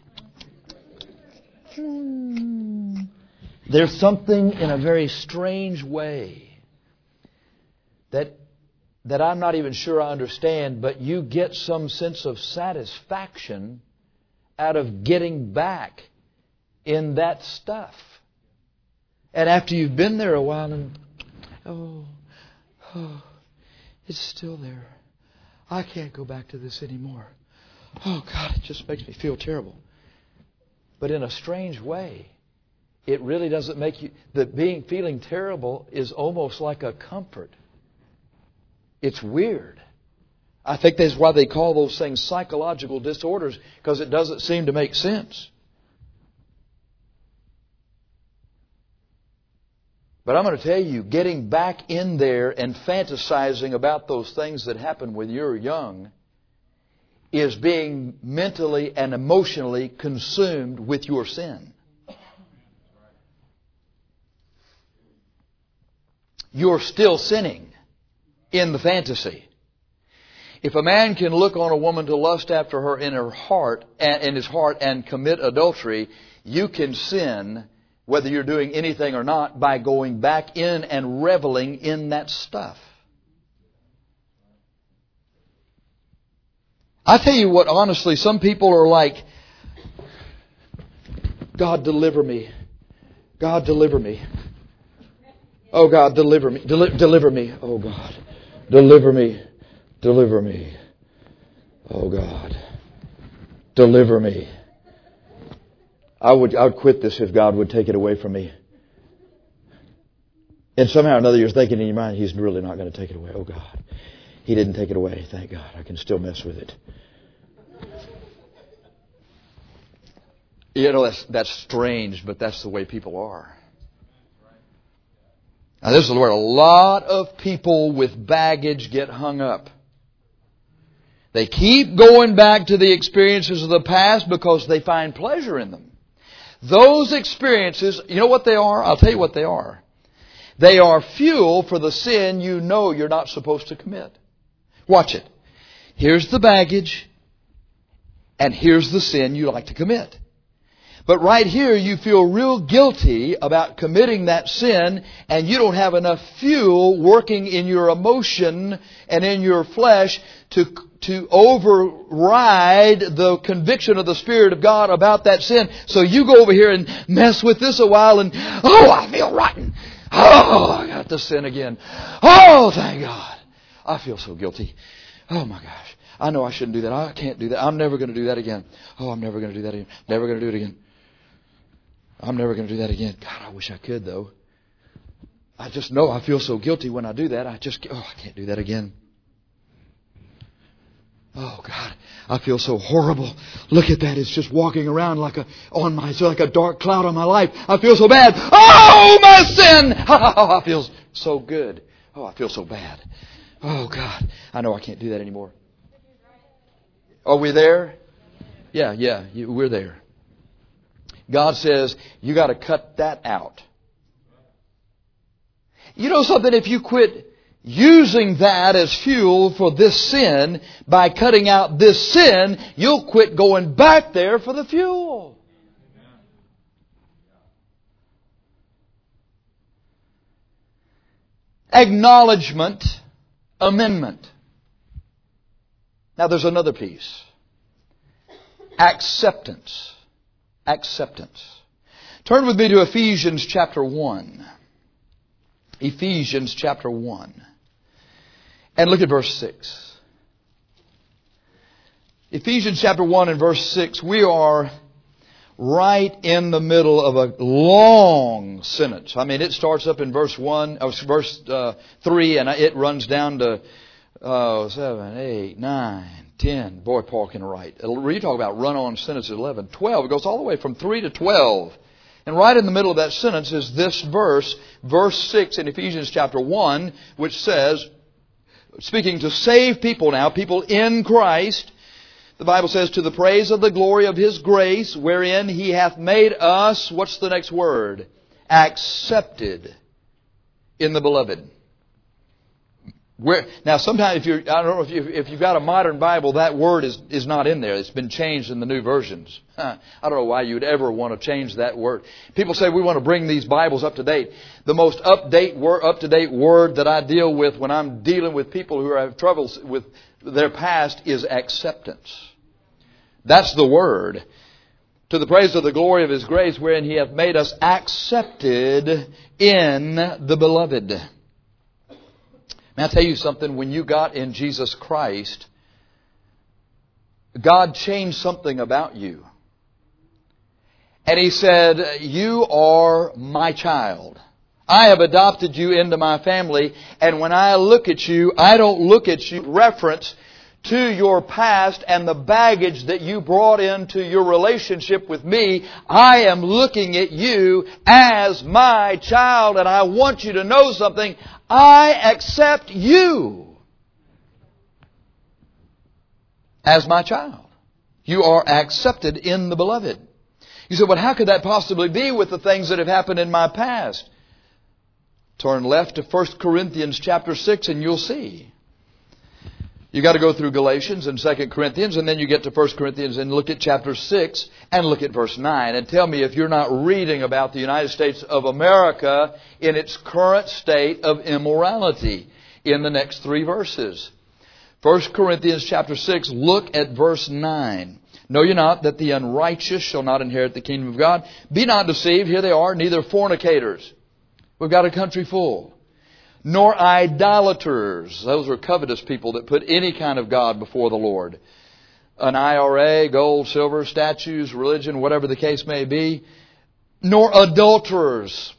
There's something in a very strange way that that I'm not even sure I understand, but you get some sense of satisfaction out of getting back in that stuff. And after you've been there a while and, oh, oh, it's still there. I can't go back to this anymore. Oh, God, it just makes me feel terrible. But in a strange way, it really doesn't make you... The being feeling terrible is almost like a comfort. It's weird. I think that's why they call those things psychological disorders, because it doesn't seem to make sense. But I'm going to tell you, getting back in there and fantasizing about those things that happened when you were young is being mentally and emotionally consumed with your sin. You're still sinning in the fantasy. If a man can look on a woman to lust after her in her heart, in his heart, and commit adultery, you can sin, whether you're doing anything or not, by going back in and reveling in that stuff. I tell you what, honestly, some people are like, God, deliver me. God, deliver me. Oh, God, deliver me. Deli- deliver me. Oh, God. Deliver me. Deliver me. Oh, God. Deliver me. I would, I would quit this if God would take it away from me. And somehow or another you're thinking in your mind, He's really not going to take it away. Oh, God. He didn't take it away. Thank God. I can still mess with it. You know, that's, that's strange, but that's the way people are. Now, this is where a lot of people with baggage get hung up. They keep going back to the experiences of the past because they find pleasure in them. Those experiences, you know what they are? I'll tell you what they are. They are fuel for the sin you know you're not supposed to commit. Watch it. Here's the baggage, and here's the sin you like to commit. But right here you feel real guilty about committing that sin, and you don't have enough fuel working in your emotion and in your flesh to to override the conviction of the Spirit of God about that sin. So you go over here and mess with this a while, and oh, I feel rotten. Oh, I got the sin again. Oh, thank God. I feel so guilty. Oh my gosh. I know I shouldn't do that. I can't do that. I'm never going to do that again. Oh, I'm never going to do that again. Never going to do it again. I'm never going to do that again. God, I wish I could, though. I just know I feel so guilty when I do that. I just, oh, I can't do that again. Oh, God, I feel so horrible. Look at that. It's just walking around like a, on my, like a dark cloud on my life. I feel so bad. Oh, my sin. Oh, I feel so good. Oh, I feel so bad. Oh, God, I know I can't do that anymore. Are we there? Yeah, yeah, we're there. God says, you got to cut that out. You know something? If you quit, using that as fuel for this sin, by cutting out this sin, you'll quit going back there for the fuel. Acknowledgement, amendment. Now there's another piece. Acceptance. Acceptance. Turn with me to Ephesians chapter one. Ephesians chapter one. And look at verse six. Ephesians chapter one and verse six. We are right in the middle of a long sentence. I mean, it starts up in verse one, uh, verse uh, three, and it runs down to uh, seven, eight, nine, ten. Boy, Paul can write. You talk about run-on sentences, eleven, twelve. It goes all the way from three to twelve. And right in the middle of that sentence is this verse, verse six in Ephesians chapter one, which says, speaking to saved people now, people in Christ, the Bible says, to the praise of the glory of His grace, wherein He hath made us, what's the next word? Accepted in the beloved. Where, now, sometimes if you're, I don't know if, you, if you've got a modern Bible, that word is, is not in there. It's been changed in the new versions. Huh. I don't know why you'd ever want to change that word. People say we want to bring these Bibles up to date. The most up-date word, up-to-date word that I deal with when I'm dealing with people who have troubles with their past is acceptance. That's the word. To the praise of the glory of His grace, wherein He hath made us accepted in the beloved. May I tell you something? When you got in Jesus Christ, God changed something about you. And He said, you are my child. I have adopted you into my family. And when I look at you, I don't look at you reference to your past and the baggage that you brought into your relationship with me. I am looking at you as my child, and I want you to know something. I accept you as my child. You are accepted in the beloved. You say, well, how could that possibly be with the things that have happened in my past? Turn left to First Corinthians chapter six and you'll see. You got to go through Galatians and Second Corinthians, and then you get to First Corinthians and look at chapter six and look at verse nine. And tell me if you're not reading about the United States of America in its current state of immorality in the next three verses. First Corinthians chapter six, look at verse nine. Know ye not that the unrighteous shall not inherit the kingdom of God? Be not deceived, here they are, neither fornicators. We've got a country full. Nor idolaters. Those are covetous people that put any kind of God before the Lord. An I R A, gold, silver, statues, religion, whatever the case may be. Nor adulterers.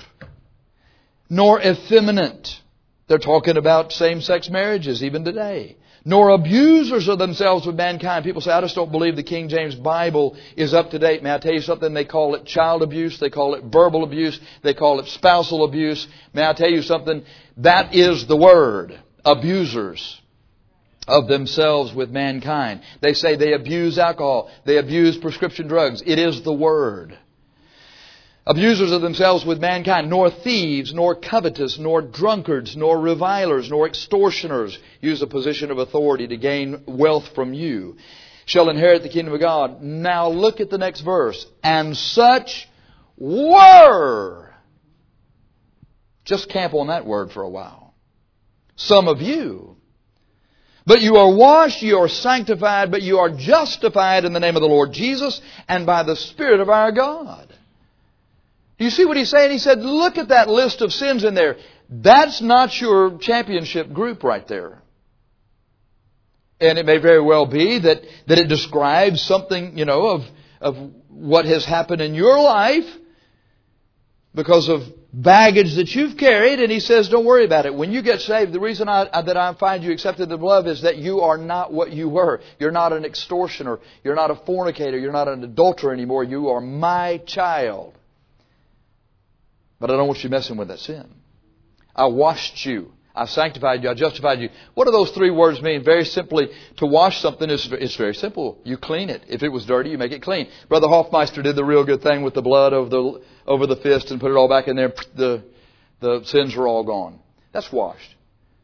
Nor effeminate. They're talking about same-sex marriages even today. Nor abusers of themselves with mankind. People say, I just don't believe the King James Bible is up to date. May I tell you something? They call it child abuse. They call it verbal abuse. They call it spousal abuse. May I tell you something? That is the word. Abusers of themselves with mankind. They say they abuse alcohol. They abuse prescription drugs. It is the word. Abusers of themselves with mankind, nor thieves, nor covetous, nor drunkards, nor revilers, nor extortioners use a position of authority to gain wealth from you, shall inherit the kingdom of God. Now look at the next verse. And such were. Just camp on that word for a while. Some of you. But you are washed, you are sanctified, but you are justified in the name of the Lord Jesus and by the Spirit of our God. Do you see what he's saying? He said, look at that list of sins in there. That's not your championship group right there. And it may very well be that, that it describes something, you know, of, of what has happened in your life because of baggage that you've carried. And he says, don't worry about it. When you get saved, the reason I, I, that I find you accepted in the beloved is that you are not what you were. You're not an extortioner. You're not a fornicator. You're not an adulterer anymore. You are my child. But I don't want you messing with that sin. I washed you. I sanctified you. I justified you. What do those three words mean? Very simply, to wash something is it's very simple. You clean it. If it was dirty, you make it clean. Brother Hoffmeister did the real good thing with the blood over the over the fist and put it all back in there. The, the sins were all gone. That's washed.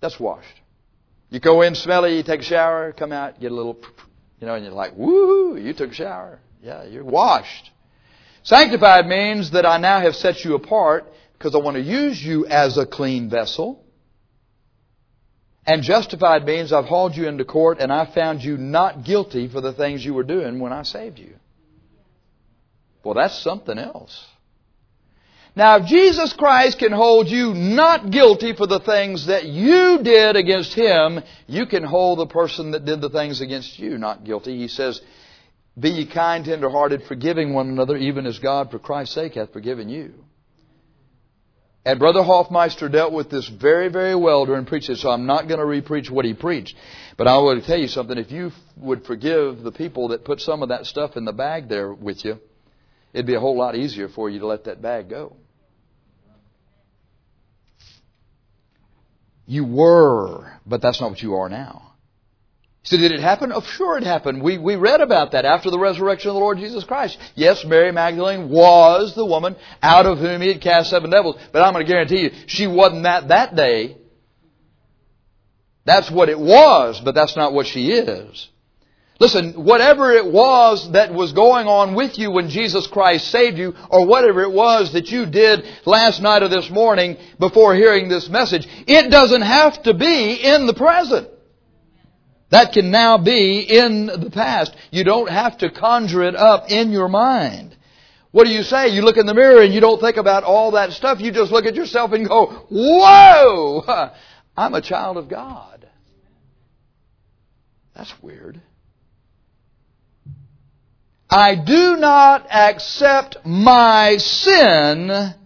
That's washed. You go in smelly, you take a shower, come out, get a little, you know, and you're like, woo, you took a shower. Yeah, you're washed. Sanctified means that I now have set you apart because I want to use you as a clean vessel. And justified means I've hauled you into court and I found you not guilty for the things you were doing when I saved you. Well, that's something else. Now, if Jesus Christ can hold you not guilty for the things that you did against Him, you can hold the person that did the things against you not guilty. He says, be ye kind, tender-hearted, forgiving one another, even as God for Christ's sake hath forgiven you. And Brother Hoffmeister dealt with this very, very well during preaching, so I'm not going to re-preach what he preached. But I will tell you something. If you would forgive the people that put some of that stuff in the bag there with you, it'd be a whole lot easier for you to let that bag go. You were, but that's not what you are now. So did it happen? Oh, sure it happened. We we read about that after the resurrection of the Lord Jesus Christ. Yes, Mary Magdalene was the woman out of whom He had cast seven devils. But I'm going to guarantee you, she wasn't that that day. That's what it was, but that's not what she is. Listen, whatever it was that was going on with you when Jesus Christ saved you, or whatever it was that you did last night or this morning before hearing this message, it doesn't have to be in the present. That can now be in the past. You don't have to conjure it up in your mind. What do you say? You look in the mirror and you don't think about all that stuff. You just look at yourself and go, whoa! I'm a child of God. That's weird. I do not accept my sin.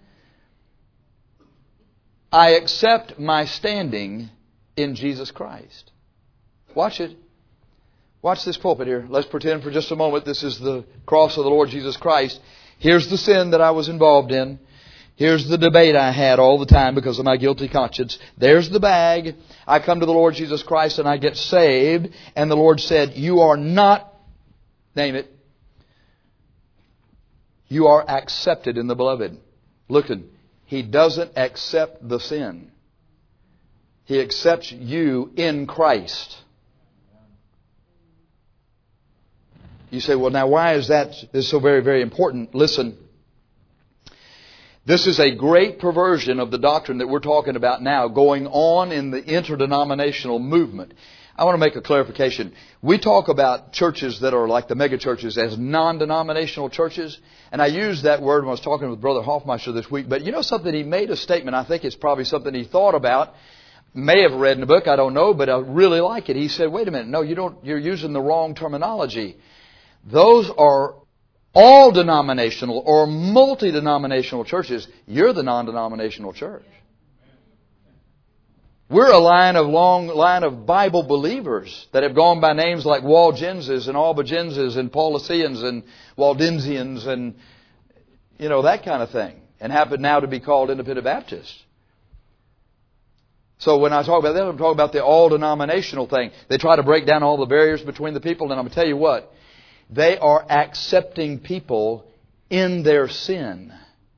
I accept my standing in Jesus Christ. Watch it. Watch this pulpit here. Let's pretend for just a moment this is the cross of the Lord Jesus Christ. Here's the sin that I was involved in. Here's the debate I had all the time because of my guilty conscience. There's the bag. I come to the Lord Jesus Christ and I get saved. And the Lord said, you are not, name it, you are accepted in the beloved. Look, He doesn't accept the sin. He accepts you in Christ. You say, well, now why is that is so very, very important? Listen, this is a great perversion of the doctrine that we're talking about now going on in the interdenominational movement. I want to make a clarification. We talk about churches that are like the mega churches as non-denominational churches. And I used that word when I was talking with Brother Hoffmeister this week. But you know something? He made a statement. I think it's probably something he thought about. May have read in the book. I don't know. But I really like it. He said, wait a minute. No, you don't. You're using the wrong terminology. Those are all denominational or multi-denominational churches. You're the non-denominational church. We're a line of long line of Bible believers that have gone by names like Waldenses and Albigenses and Paulicians and Waldensians and, you know, that kind of thing. And happen now to be called Independent Baptists. So when I talk about that, I'm talking about the all-denominational thing. They try to break down all the barriers between the people. And I'm going to tell you what. They are accepting people in their sin,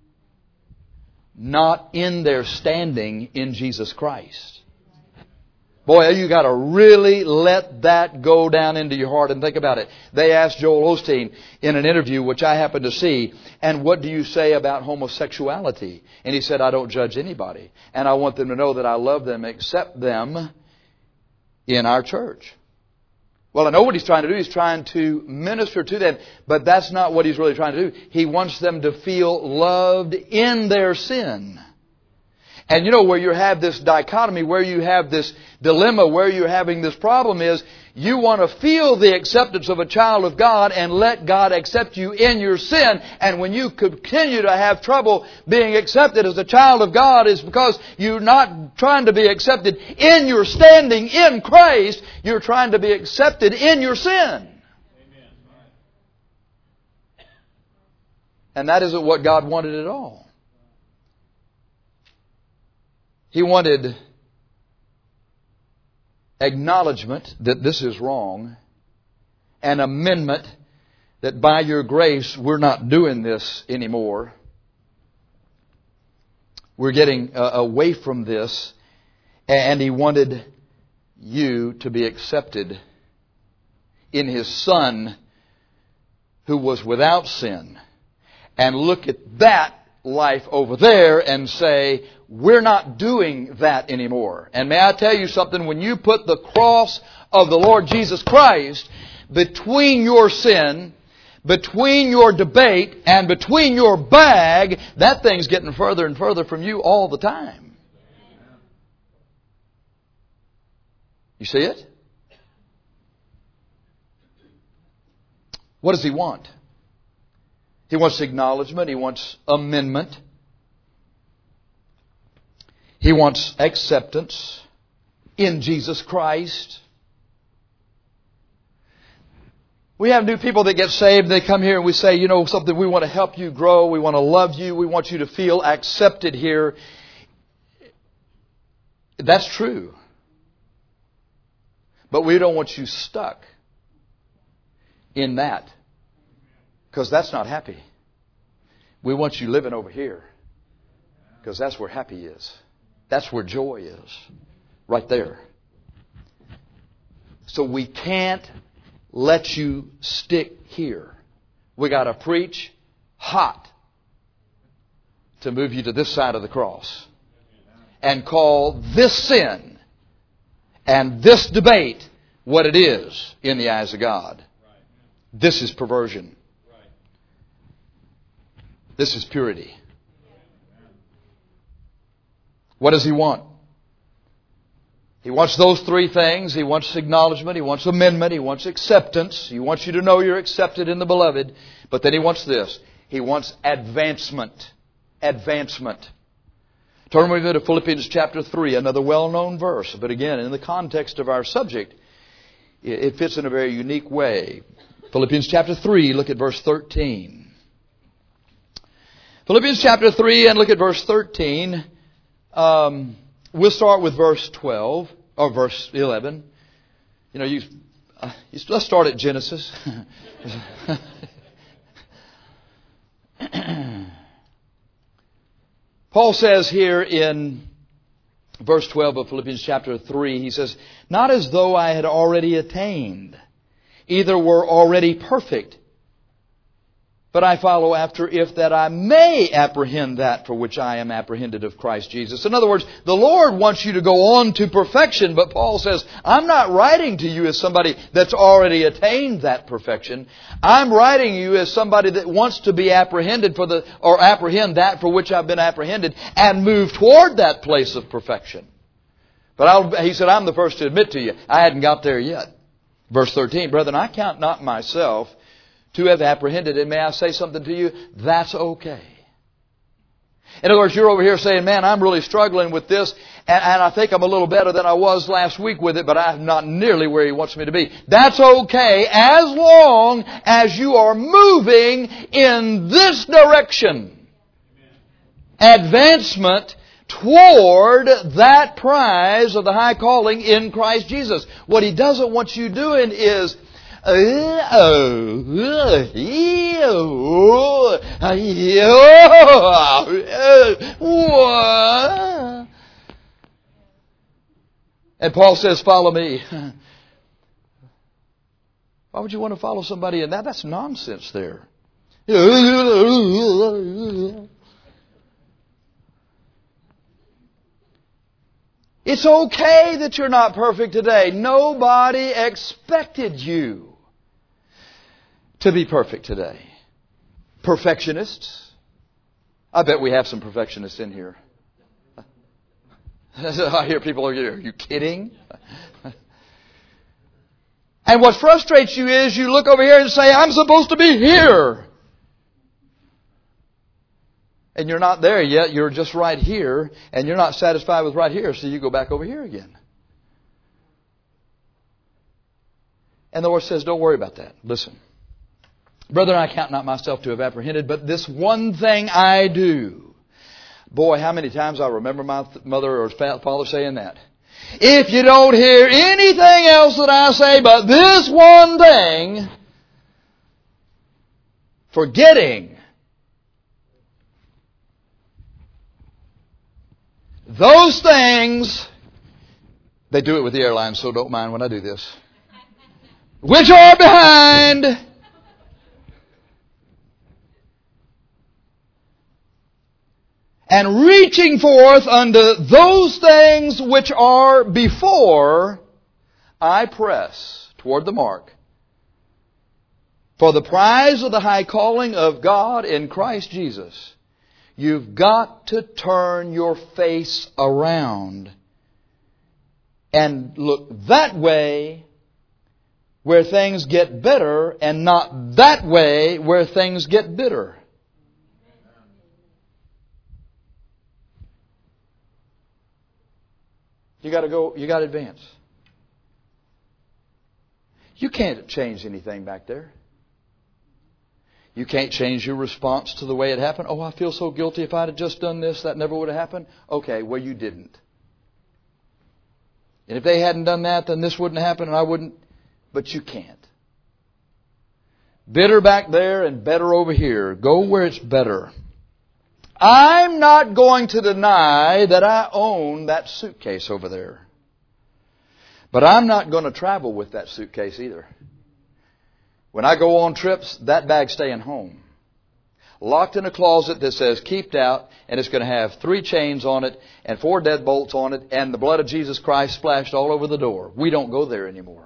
not in their standing in Jesus Christ. Boy, you got to really let that go down into your heart and think about it. They asked Joel Osteen in an interview, which I happened to see, and what do you say about homosexuality? And he said, I don't judge anybody. And I want them to know that I love them, accept them in our church. Well, I know what he's trying to do. He's trying to minister to them. But that's not what he's really trying to do. He wants them to feel loved in their sin. And you know where you have this dichotomy, where you have this dilemma, where you're having this problem is you want to feel the acceptance of a child of God and let God accept you in your sin. And when you continue to have trouble being accepted as a child of God is because you're not trying to be accepted in your standing in Christ. You're trying to be accepted in your sin. Amen. And that isn't what God wanted at all. He wanted acknowledgement that this is wrong, an amendment that by your grace we're not doing this anymore. We're getting uh, away from this. And He wanted you to be accepted in His Son who was without sin. And look at that life over there and say, we're not doing that anymore. And may I tell you something, when you put the cross of the Lord Jesus Christ between your sin, between your debate, and between your bag, that thing's getting further and further from you all the time. You see it? What does He want? He wants acknowledgement. He wants amendment. He wants acceptance in Jesus Christ. We have new people that get saved. They come here and we say, you know, something, we want to help you grow. We want to love you. We want you to feel accepted here. That's true. But we don't want you stuck in that. Because that's not happy. We want you living over here. Because that's where happy is. That's where joy is. Right there. So we can't let you stick here. We got to preach hot to move you to this side of the cross. And call this sin and this debate what it is in the eyes of God. This is perversion. This is purity. What does He want? He wants those three things. He wants acknowledgement. He wants amendment. He wants acceptance. He wants you to know you're accepted in the Beloved. But then He wants this. He wants advancement. Advancement. Turn with me to Philippians chapter three, another well-known verse. But again, in the context of our subject, it fits in a very unique way. Philippians chapter three, look at verse thirteen. Philippians chapter three and look at verse thirteen. Um, we'll start with verse twelve or verse eleven. You know, you, uh, you let's start at Genesis. Paul says here in verse twelve of Philippians chapter three, he says, "Not as though I had already attained, either were already perfect, but I follow after, if that I may apprehend that for which I am apprehended of Christ Jesus." In other words, the Lord wants you to go on to perfection, but Paul says, I'm not writing to you as somebody that's already attained that perfection. I'm writing you as somebody that wants to be apprehended for the, or apprehend that for which I've been apprehended and move toward that place of perfection. But I'll, he said, I'm the first to admit to you, I hadn't got there yet. Verse thirteen, "Brethren, I count not myself to have apprehended." And may I say something to you? That's okay. In other words, you're over here saying, man, I'm really struggling with this, and, and I think I'm a little better than I was last week with it, but I'm not nearly where He wants me to be. That's okay as long as you are moving in this direction. Advancement toward that prize of the high calling in Christ Jesus. What He doesn't want you doing is and Paul says, follow me. Why would you want to follow somebody in that? That's nonsense there. It's okay that you're not perfect today. Nobody expected you to be perfect today. Perfectionists. I bet we have some perfectionists in here. I hear people are, are you kidding? And what frustrates you is you look over here and say, I'm supposed to be here. And you're not there yet. You're just right here. And you're not satisfied with right here. So you go back over here again. And the Lord says, don't worry about that. Listen. Brethren, I count not myself to have apprehended, but this one thing I do. Boy, how many times I remember my mother or father saying that. If you don't hear anything else that I say but this one thing, forgetting those things They do it with the airlines, so don't mind when I do this. Which are behind. And reaching forth unto those things which are before, I press toward the mark, for the prize of the high calling of God in Christ Jesus. You've got to turn your face around and look that way where things get better, and not that way where things get bitter. You got to go, you got to advance. You can't change anything back there. You can't change your response to the way it happened. Oh, I feel so guilty. If I'd have just done this, that never would have happened. Okay, well, you didn't. And if they hadn't done that, then this wouldn't happen and I wouldn't. But you can't. Bitter back there and better over here. Go where it's better. I'm not going to deny that I own that suitcase over there. But I'm not going to travel with that suitcase either. When I go on trips, that bag's staying home. Locked in a closet that says keeped out, and it's going to have three chains on it and four deadbolts on it and the blood of Jesus Christ splashed all over the door. We don't go there anymore.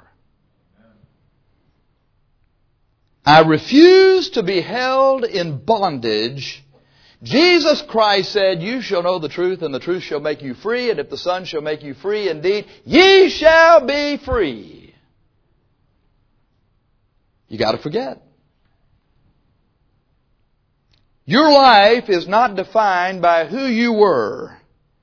I refuse to be held in bondage. Jesus Christ said, you shall know the truth, and the truth shall make you free, and if the Son shall make you free indeed, ye shall be free. You got to forget. Your life is not defined by who you were.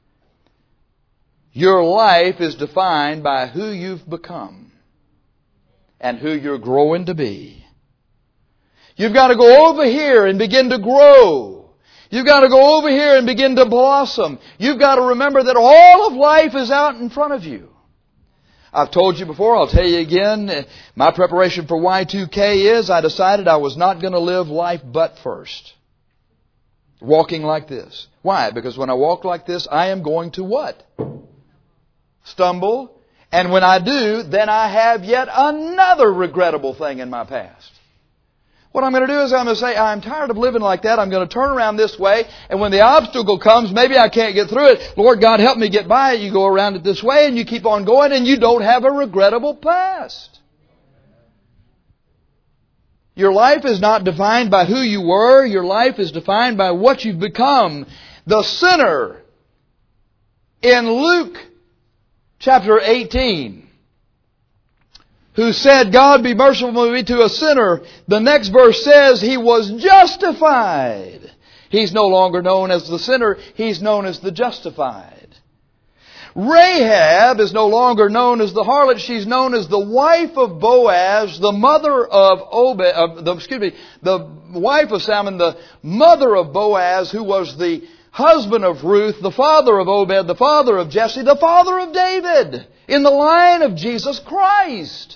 Your life is defined by who you've become and who you're growing to be. You've got to go over here and begin to grow. You've got to go over here and begin to blossom. You've got to remember that all of life is out in front of you. I've told you before, I'll tell you again, my preparation for Y two K is I decided I was not going to live life butt first. Walking like this. Why? Because when I walk like this, I am going to what? Stumble. And when I do, then I have yet another regrettable thing in my past. What I'm going to do is I'm going to say, I'm tired of living like that. I'm going to turn around this way. And when the obstacle comes, maybe I can't get through it. Lord God, help me get by it. You go around it this way and you keep on going and you don't have a regrettable past. Your life is not defined by who you were. Your life is defined by what you've become. The sinner in Luke chapter eighteen, who said, God be merciful to me to a sinner. The next verse says he was justified. He's no longer known as the sinner. He's known as the justified. Rahab is no longer known as the harlot. She's known as the wife of Boaz, the mother of Obed, uh, the, excuse me, the wife of Salmon, the mother of Boaz, who was the husband of Ruth, the father of Obed, the father of Jesse, the father of David, in the line of Jesus Christ.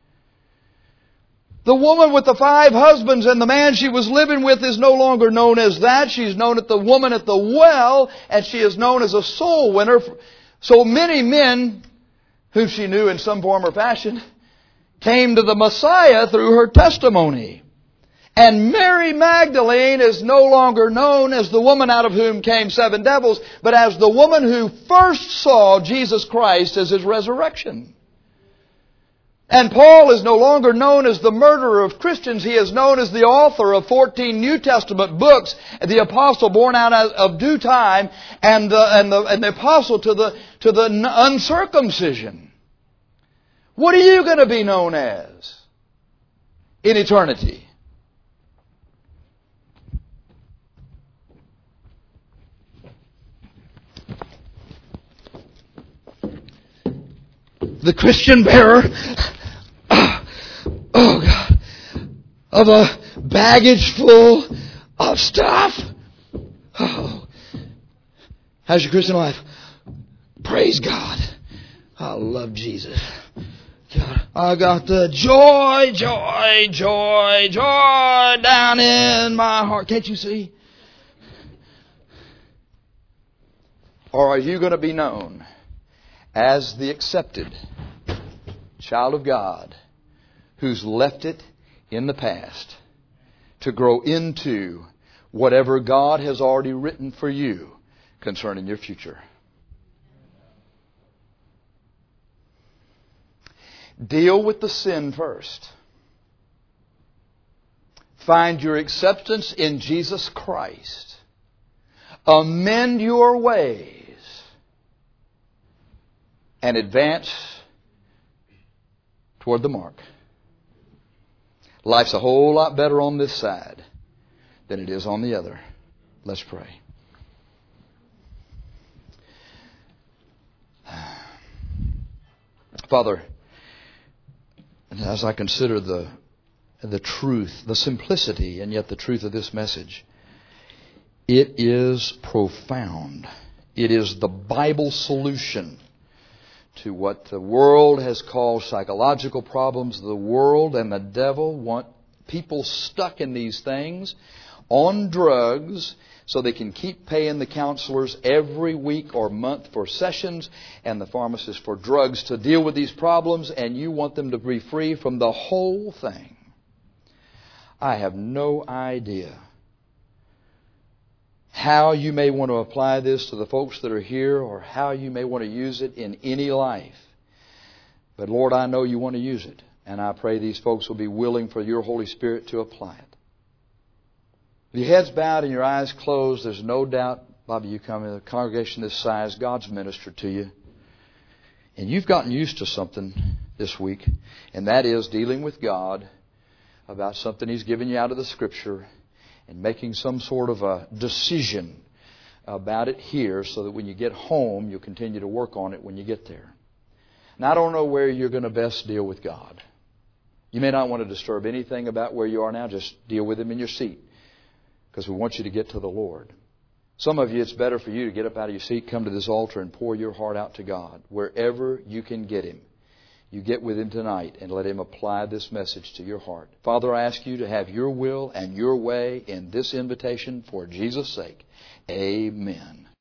The woman with the five husbands and the man she was living with is no longer known as that. She's known as the woman at the well, and she is known as a soul winner. So many men, whom she knew in some form or fashion, came to the Messiah through her testimony. And Mary Magdalene is no longer known as the woman out of whom came seven devils, but as the woman who first saw Jesus Christ as His resurrection. And Paul is no longer known as the murderer of Christians. He is known as the author of fourteen New Testament books, the apostle born out of due time, and the, and the, and the apostle to the, to the uncircumcision. What are you going to be known as in eternity? The Christian bearer, oh God, of a baggage full of stuff. Oh, how's your Christian life? Praise God. I love Jesus. God, I got the joy, joy, joy, joy down in my heart. Can't you see? Or are you going to be known as the accepted child of God who's left it in the past to grow into whatever God has already written for you concerning your future. Deal with the sin first. Find your acceptance in Jesus Christ. Amend your ways. And advance toward the mark. Life's a whole lot better on this side than it is on the other. Let's pray. Father, as I consider the the truth, the simplicity, and yet the truth of this message, it is profound. It is the Bible solution to what the world has called psychological problems. The world and the devil want people stuck in these things on drugs so they can keep paying the counselors every week or month for sessions and the pharmacists for drugs to deal with these problems, and you want them to be free from the whole thing. I have no idea how you may want to apply this to the folks that are here or how you may want to use it in any life. But Lord, I know you want to use it. And I pray these folks will be willing for your Holy Spirit to apply it. With your heads bowed and your eyes closed, there's no doubt, Bobby, you come in a congregation this size, God's ministered to you. And you've gotten used to something this week, and that is dealing with God about something He's given you out of the Scripture and making some sort of a decision about it here so that when you get home, you'll continue to work on it when you get there. Now, I don't know where you're going to best deal with God. You may not want to disturb anything about where you are now. Just deal with Him in your seat because we want you to get to the Lord. Some of you, it's better for you to get up out of your seat, come to this altar, and pour your heart out to God wherever you can get Him. You get with Him tonight and let Him apply this message to your heart. Father, I ask you to have your will and your way in this invitation for Jesus' sake. Amen.